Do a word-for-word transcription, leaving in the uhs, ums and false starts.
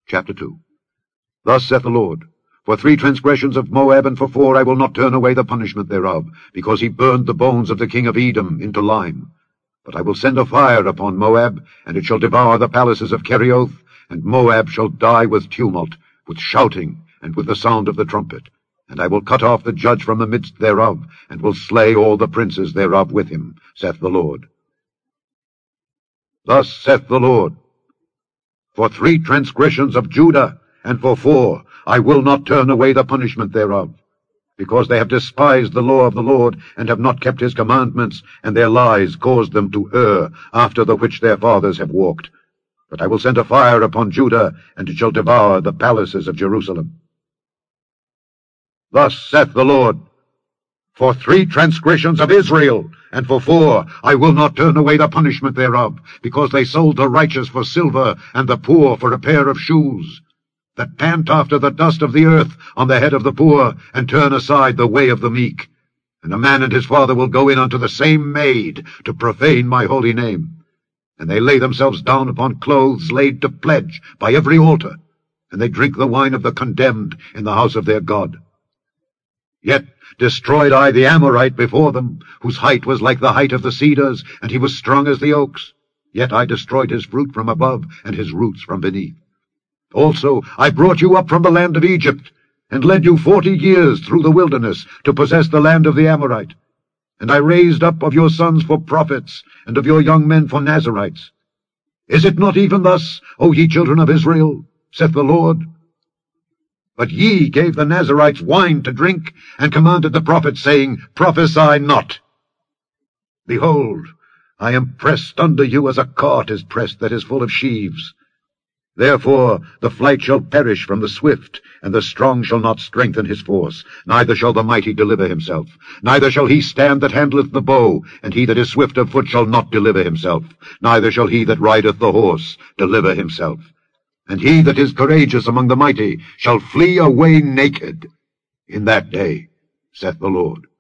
Chapter two. Thus saith the Lord, For three transgressions of Moab, and for four I will not turn away the punishment thereof, because he burned the bones of the king of Edom into lime. But I will send a fire upon Moab, and it shall devour the palaces of Kerioth, and Moab shall die with tumult, with shouting, and with the sound of the trumpet. And I will cut off the judge from the midst thereof, and will slay all the princes thereof with him, saith the Lord. Thus saith the Lord, For three transgressions of Judah, and for four, I will not turn away the punishment thereof, because they have despised the law of the Lord, and have not kept his commandments, and their lies caused them to err, after the which their fathers have walked. But I will send a fire upon Judah, and it shall devour the palaces of Jerusalem. Thus saith the Lord, For three transgressions of Israel, and for four, I will not turn away the punishment thereof, because they sold the righteous for silver, and the poor for a pair of shoes, that pant after the dust of the earth on the head of the poor, and turn aside the way of the meek. And a man and his father will go in unto the same maid, to profane my holy name. And they lay themselves down upon clothes laid to pledge by every altar, and they drink the wine of the condemned in the house of their God. Yet destroyed I the Amorite before them, whose height was like the height of the cedars, and he was strong as the oaks. Yet I destroyed his fruit from above, and his roots from beneath. Also I brought you up from the land of Egypt, and led you forty years through the wilderness, to possess the land of the Amorite. And I raised up of your sons for prophets, and of your young men for Nazirites. Is it not even thus, O ye children of Israel, saith the Lord? But ye gave the Nazirites wine to drink, and commanded the prophets, saying, Prophesy not. Behold, I am pressed under you as a cart is pressed that is full of sheaves. Therefore the flight shall perish from the swift, and the strong shall not strengthen his force, neither shall the mighty deliver himself. Neither shall he stand that handleth the bow, and he that is swift of foot shall not deliver himself. Neither shall he that rideth the horse deliver himself. And he that is courageous among the mighty shall flee away naked in that day, saith the Lord.